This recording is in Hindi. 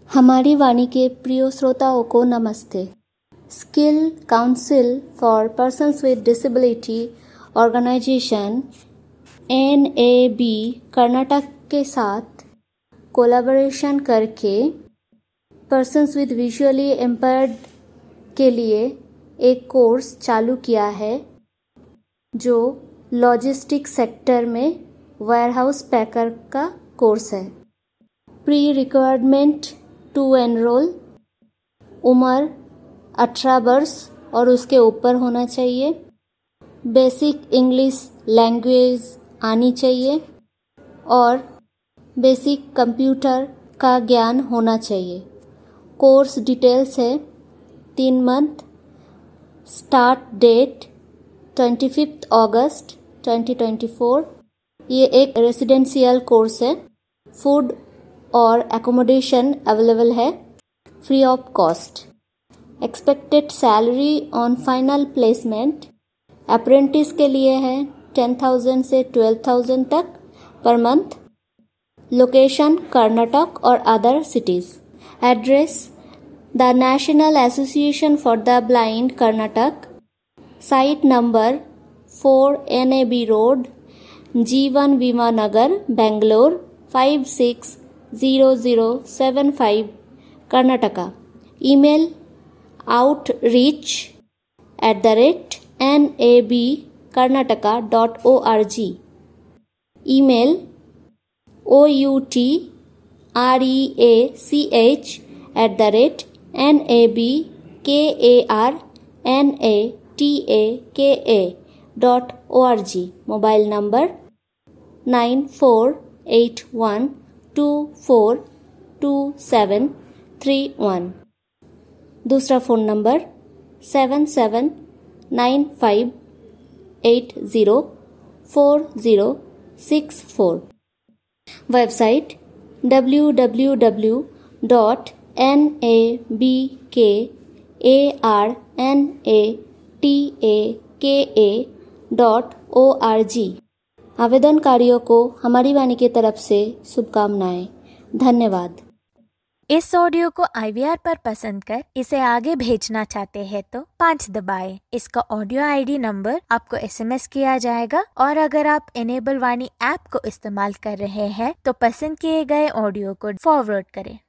हमारी वाणी के प्रिय श्रोताओं को नमस्ते। Skill council for persons with disability organization NAB Karnataka के साथ कोलैबोरेशन करके पर्सन्स विद विजुअली इम्पेयर्ड के लिए एक कोर्स चालू किया है जो लॉजिस्टिक सेक्टर में वेयरहाउस पैकर का कोर्स है। प्री रिक्वायरमेंट टू एनरोल, उम्र 18 वर्ष और उसके ऊपर होना चाहिए। बेसिक इंग्लिश लैंग्वेज आनी चाहिए और बेसिक कंप्यूटर का ज्ञान होना चाहिए। कोर्स डिटेल्स है 3 मंथ, स्टार्ट डेट 25 अगस्त 2024। ये एक रेसिडेंशियल कोर्स है। फूड और एकोमोडेशन अवेलेबल है free of cost. Expected salary on final placement apprentice के लिए है 10,000 से 12,000 तक पर मंथ। लोकेशन कर्नाटक और other cities. Address the national association for the blind Karnataka, site number 4 NAB road, G1 Vimanagar, Bangalore 560075 Karnataka. Email outreach@nabkarnataka.org। Email outreach@nabkarnataka.org। Mobile number 9481242731। दूसरा फ़ोन नंबर 7795804064। Website www.nabkarnataka.org। आवेदनकारियों को हमारी वाणी की तरफ से शुभकामनाएं। धन्यवाद। इस ऑडियो को IVR पर पसंद कर इसे आगे भेजना चाहते हैं तो 5 दबाएं। इसका ऑडियो ID नंबर आपको SMS किया जाएगा और अगर आप इनेबल वाणी ऐप को इस्तेमाल कर रहे हैं तो पसंद किए गए ऑडियो को फॉरवर्ड करें।